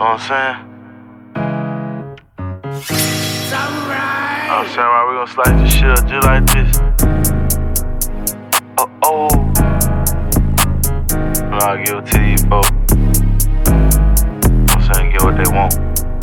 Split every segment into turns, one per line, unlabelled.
what I'm saying? I'm saying, why we gon' slice this shit up just like this? Oh. But I'll give it to these folks. I'm saying, get what they want.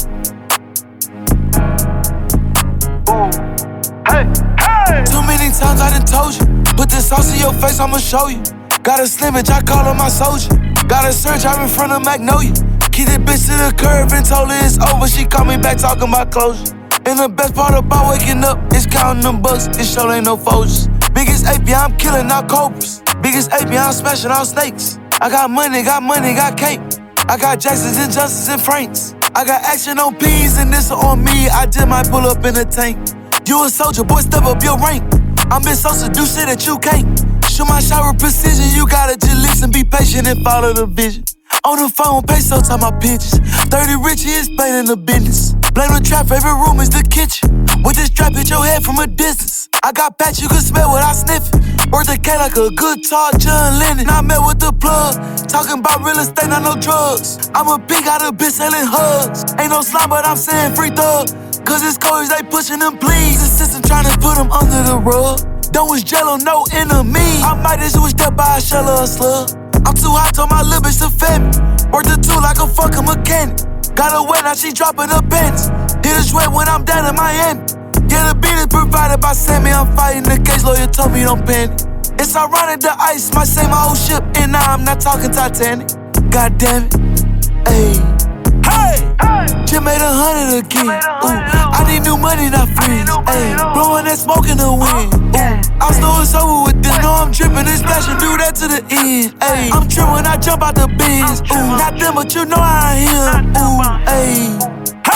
Ooh. Hey.
Too many times I done told you. Put this sauce in your face, I'ma show you. Got a slimmage, I call her my soldier. Got a search out in front of Magnolia. Keep that bitch to the curb and told her it's over. She called me back talking about closure. And the best part about waking up is counting them bucks. It sure ain't no Folgers. Biggest AP, I'm killing out cobras. Biggest AP, I'm smashing all snakes. I got money, got cake. I got Jacksons and Johnsons and Franks. I got action on P's and this on me. I just might pull up in a tank. You a soldier, boy, step up your rank. I'm been so seduced that you can't. Shoot my shot with precision. You gotta just listen, be patient and follow the vision. On the phone, peso, time my pictures. 30 Richie is explaining the business. Blame the trap, favorite room is the kitchen. With this strap, hit your head from a distance. I got patch, you can smell what I sniffin'. Worth the K like a good talk, John Lennon. I met with the plug, talking about real estate, not no drugs. I'm a big out of bitch selling hugs. Ain't no slime, but I'm saying free thug. Cause it's cold, they pushing them please. The system trying to put them under the rug. Don't wish jello, no enemy. I might as well step by a shell or a slug. I'm too hot, told my little bitch to fed me. Work the two like a fucking mechanic. Got her wet, now she dropping her pants. Hit a sweat when I'm down in Miami. Yeah, the beat is provided by Sammy. I'm fighting the case, lawyer told me don't panic. It's ironic the ice might save my whole ship. And now I'm not talking Titanic. God damn it, ayy. Hey, just made 100 again. Ooh, I need new money, not friends. Ayy, blowing that smoke in the wind. Ooh, I know it's over with this. Know I'm dripping and splashing, do that to the end. Ayy, I'm tripping when I jump out the bins. Ooh, not them, but you know I am. Ooh, ayy.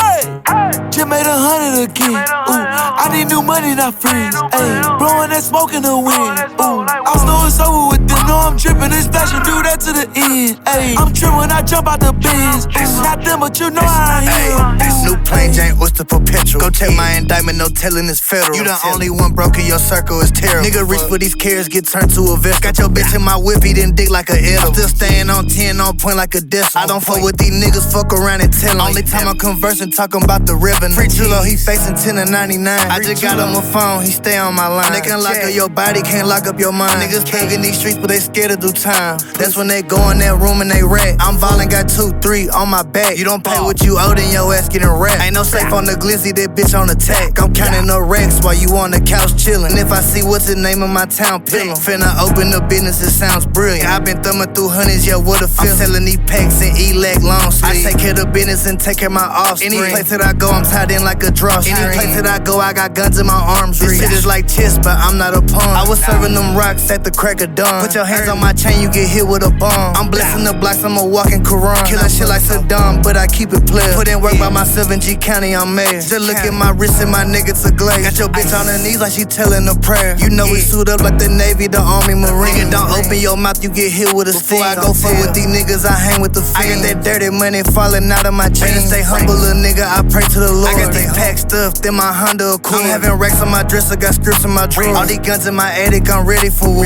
Just made 100 again. Ooh, I need new money, not friends. Ayy, blowing that smoke in the wind. Ooh, I know it's over with this. Know I'm dripping and splashing, do that to the end. Ayy, I'm tripping when I jump out the bins. Ooh, not them, but you know I am.
New plain Jane Oyster perpetual. Go check my indictment, no telling it's federal. You the only one broke in your circle, it's terrible. Nigga reach for these carrots, get turned to a vest. Got your bitch in my whip, he didn't dick like a edible. Still staying on 10, on point like a decimal. I don't fuck with these niggas, fuck around and tell them. Only time I'm conversing, talking about the revenue. Free Chulo, he facing 10 to 99. I just got on my phone, he stay on my line. They can lock up your body, can't lock up your mind. Niggas thuggin' these streets, but they scared to do time. That's when they go in that room and they rat. I'm violent, got 2, 3 on my back. You don't pay what you owe, then your ass getting wrapped. Ain't no safe on the glizzy, that bitch on attack. I'm counting the racks while you on the couch chillin'. And if I see what's the name of my town, pillin'. Finna open the business, it sounds brilliant. I been thumbing through hundreds, yeah, what a feeling. I'm selling these packs and E-leg long sleeve. I take care of the business and take care of my offspring. Any place that I go, I'm tied in like a drawstring. Any place that I go, I got guns in my arms. This shit is like chess, but I'm not a pawn. I was serving them rocks at the crack of dawn. Put your hands on my chain, you get hit with a bomb. I'm blessing the blocks, I'm a walking Quran. Killing shit like Saddam, but I keep it player. Put in work by myself in G County, I'm mayor. Just look at my wrist and my nigga to glaze. Got your bitch on her knees like she telling a prayer. You know we suit up like the Navy, the Army, Marine. Nigga, don't open your mouth, you get hit with a stick. Before I go fuck with these niggas, I hang with the fiends. I got that dirty money falling out of my chain. Stay humble, little nigga, I pray to the Lord. I got these pack stuffed in my Honda Accord. I'm having racks on my dresser, got scripts in my drawer. All these guns in my attic, I'm ready for war.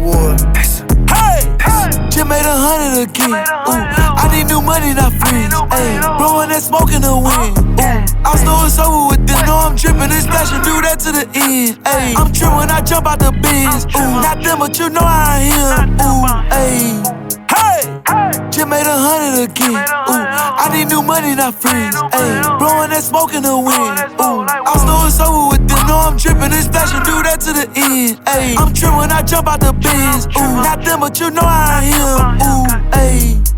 Just made 100 again. Ooh, I need new money, not friends. Ayy, blowing that smoke in the wind. Ooh, I know it's over with this. Know I'm dripping and splashing, do that to the end. Ayy, I'm tripping when I jump out the bins. Ooh, not them, but you know I am. Ooh, ayy. Just made 100 again. Ooh, I need new money, not friends. Ayy, blowing that smoke in the wind. Ooh, I know it's over with this. Know I'm dripping and splashing, do that to the end. Ayy, I'm tripping when I jump out the bins. Ooh, not them, but you know I am. Ooh, ayy.